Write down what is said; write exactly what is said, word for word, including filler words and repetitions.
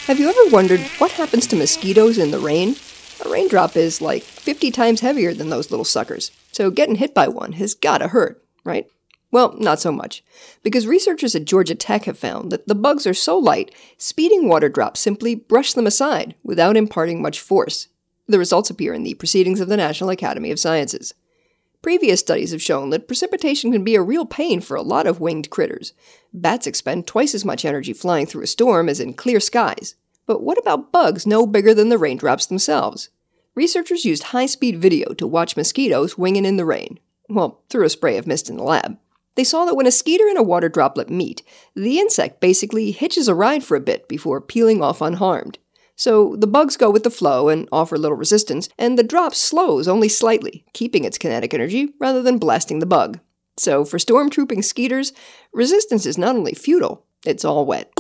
Have you ever wondered what happens to mosquitoes in the rain? A raindrop is like fifty times heavier than those little suckers, so getting hit by one has gotta hurt, right? Well, not so much, because researchers at Georgia Tech have found that the bugs are so light, speeding water drops simply brush them aside without imparting much force. The results appear in the Proceedings of the National Academy of Sciences. Previous studies have shown that precipitation can be a real pain for a lot of winged critters. Bats expend twice as much energy flying through a storm as in clear skies. But what about bugs no bigger than the raindrops themselves? Researchers used high-speed video to watch mosquitoes winging in the rain. Well, through a spray of mist in the lab. They saw that when a skeeter and a water droplet meet, the insect basically hitches a ride for a bit before peeling off unharmed. So the bugs go with the flow and offer little resistance, and the drop slows only slightly, keeping its kinetic energy rather than blasting the bug. So for stormtrooping skeeters, resistance is not only futile, it's all wet.